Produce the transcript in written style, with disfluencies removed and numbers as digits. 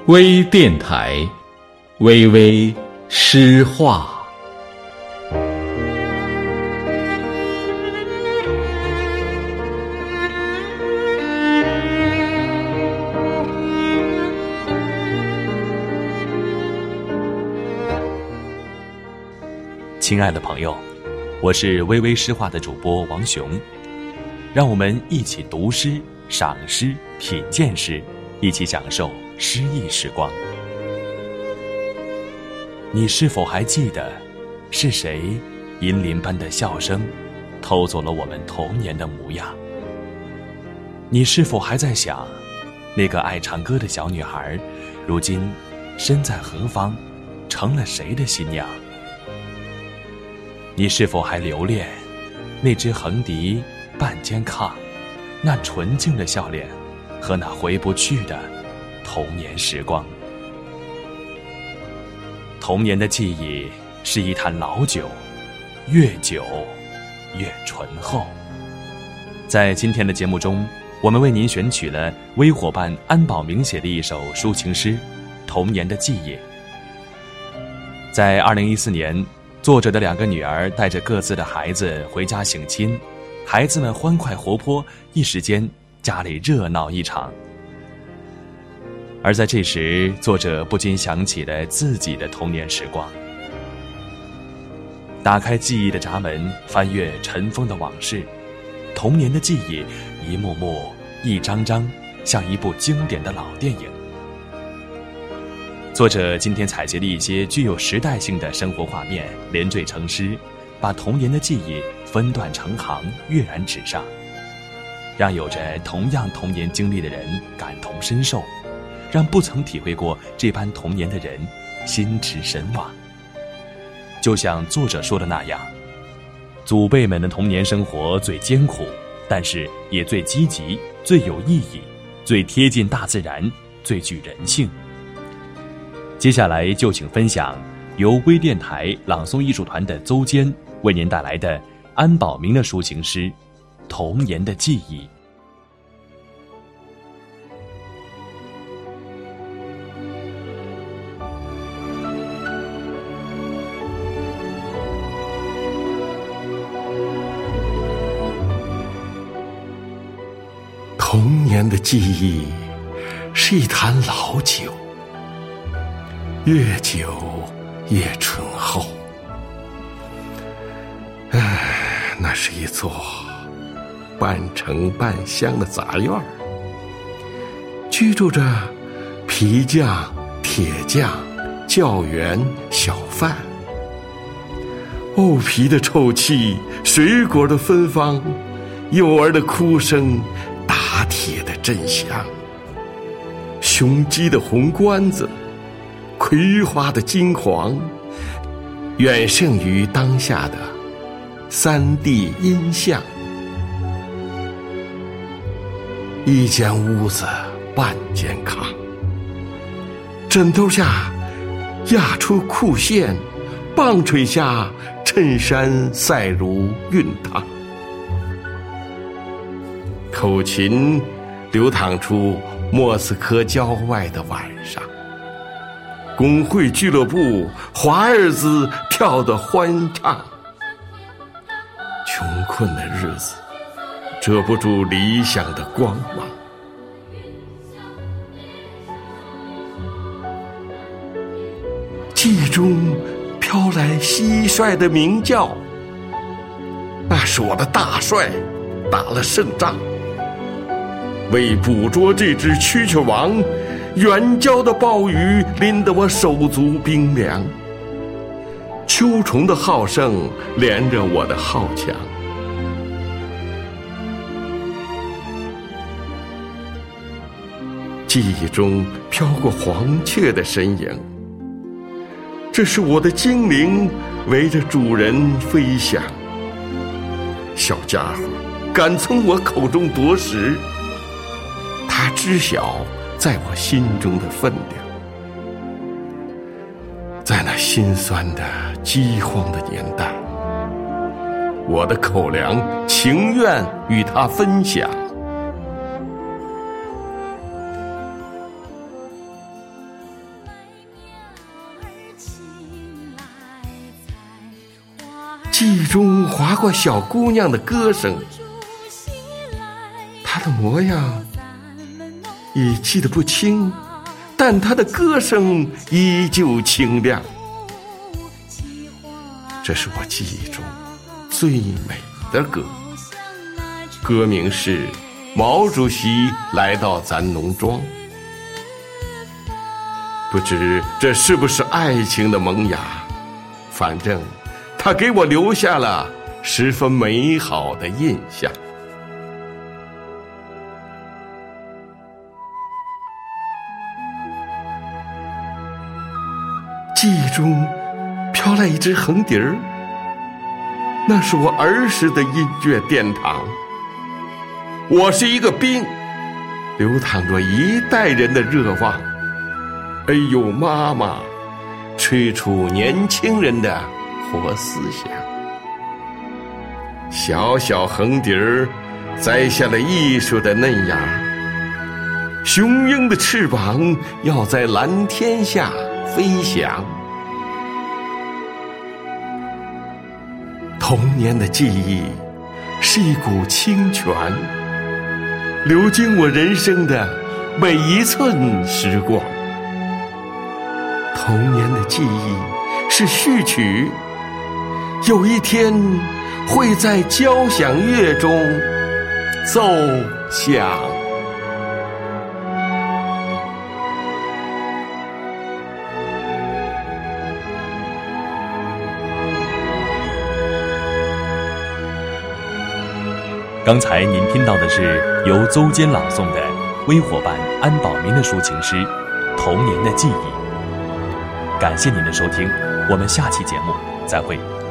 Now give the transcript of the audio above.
微电台，微微诗画。 亲爱的朋友，我是微微诗画的主播王雄，让我们一起读诗、赏诗、品鉴诗，一起享受诗意时光。你是否还记得，是谁银铃般的笑声偷走了我们童年的模样？你是否还在想，那个爱唱歌的小女孩，如今身在何方，成了谁的新娘？你是否还留恋那只横笛半肩靠，那纯净的笑脸和那回不去的童年时光？童年的记忆是一坛老酒，越久越醇厚。在今天的节目中，我们为您选取了微伙伴安保明写的一首抒情诗《童年的记忆》。在2014年，作者的2个女儿带着各自的孩子回家省亲，孩子们欢快活泼，一时间家里热闹一场。而在这时，作者不禁想起了自己的童年时光。打开记忆的闸门，翻阅尘封的往事，童年的记忆一幕幕、一张张，像一部经典的老电影。作者今天采集了一些具有时代性的生活画面，连缀成诗，把童年的记忆分段成行，跃然纸上，让有着同样童年经历的人感同身受，让不曾体会过这般童年的人心驰神往。就像作者说的那样，祖辈们的童年生活最艰苦，但是也最积极，最有意义，最贴近大自然，最具人性。接下来就请分享由微电台朗诵艺术团的邹坚为您带来的安保明的抒情诗《童年的记忆》。 童年的记忆是一坛老酒，越久越醇厚。那是一座半城半乡的杂院，居住着皮匠、铁匠、教员、小贩。沤皮的臭气，水果的芬芳，幼儿的哭声，打铁的震响，雄鸡的红冠子，葵花的金黄，远胜于当下的3D 音像。一间屋子半间炕，枕头下压出裤线，棒槌下衬衫赛如熨烫。口琴流淌出莫斯科郊外的晚上，工会俱乐部华尔兹跳得欢畅。穷困的日子遮不住理想的光芒，记忆中飘来蟋蟀的鸣叫，那是我的大帅打了胜仗。为捕捉这只蛐蛐王，远郊的暴雨淋得我手足冰凉。秋虫的号声连着我的号墙，记忆中飘过黄雀的身影，这是我的精灵围着主人飞翔。小家伙敢从我口中夺食，他知晓在我心中的分量。在那心酸的饥荒的年代，我的口粮情愿与他分享。 忆中划过小姑娘的歌声，她的模样已记得不清，但她的歌声依旧清亮。这是我记忆中最美的歌，歌名是毛主席来到咱农庄。不知这是不是爱情的萌芽，反正它给我留下了十分美好的印象。记忆中飘来一只横笛儿，那是我儿时的音乐殿堂。我是一个兵，流淌着一代人的热望。哎呦妈妈，吹出年轻人的活思想。小小横笛儿摘下了艺术的嫩芽，雄鹰的翅膀要在蓝天下飞翔。童年的记忆是一股清泉，流经我人生的每一寸时光。童年的记忆是序曲，有一天会在交响乐中奏响。 刚才您听到的是由邹坚朗诵的微伙伴安保民的抒情诗《童年的记忆》。感谢您的收听，我们下期节目再会。